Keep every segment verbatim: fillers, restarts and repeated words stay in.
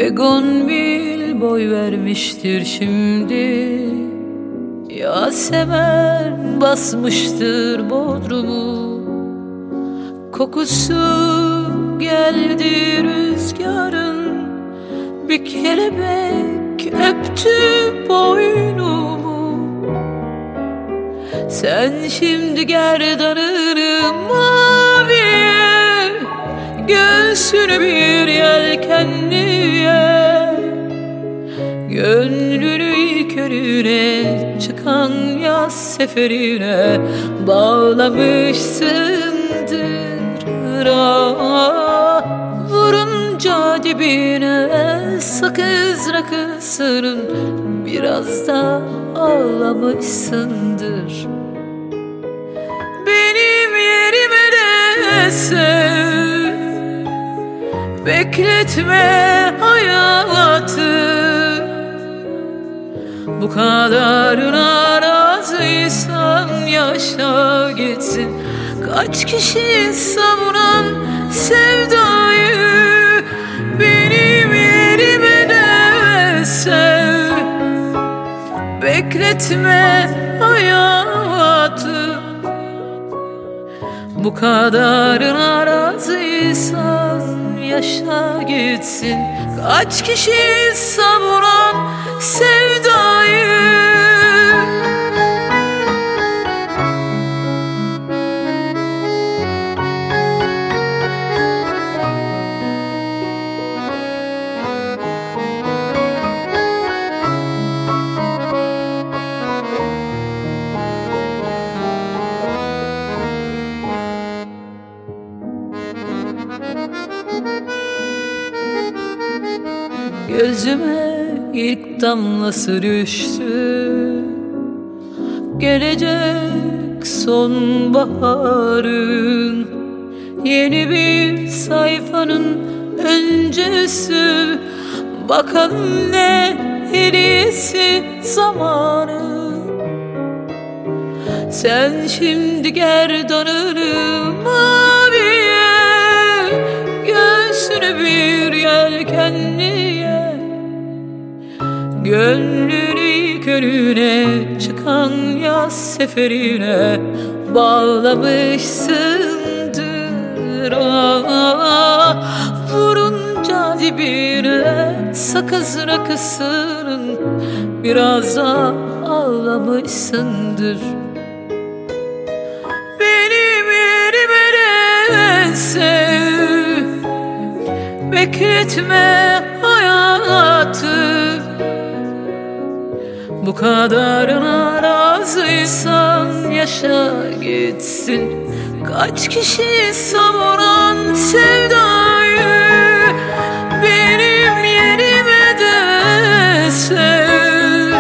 Begon bil boy vermiştir şimdi, Yasemen basmıştır bodrumu. Kokusu geldi rüzgarın, bir kelebek öptü boynumu. Sen şimdi gerdanını maviye, göğsünü bir yelkenliye, gönlünü körüne çıkan yaz seferine bağlamışsındır. Ah, vurunca dibine sakız rakısının biraz da ağlamışsındır. Benim yerime de sev, bekletme hayatı. Bu kadarına razıysan yaşa gitsin. Kaç kişi savuran sevdayı, benim yerime de sev, bekletme hayatı. Bu kadarına razıysan yaşa gitsin. Kaç kişi savuran sevdayı. Gözüme ilk damlası düştü, gelecek sonbaharın, yeni bir sayfanın öncesi. Bakalım ne hediyesi zamanı. Sen şimdi gerdanını maviye, göğsünü bir yelkenliye, gönlünü körüne çıkan yaz seferine bağlamışsındır. Ah, vurunca dibine sakız rakısının biraz da ağlamışsındır. Benim yerime de sev, bekletme hayatı. Bu kadarına razıysan yaşa gitsin. Kaç kişi savuran sevdayı, benim yerime de sev,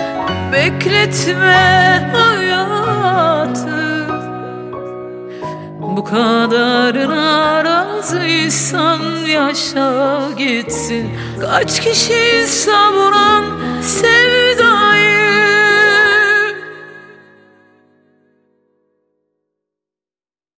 bekletme hayatı. Bu kadarına razıysan yaşa gitsin. Kaç kişi savuran sevdayı.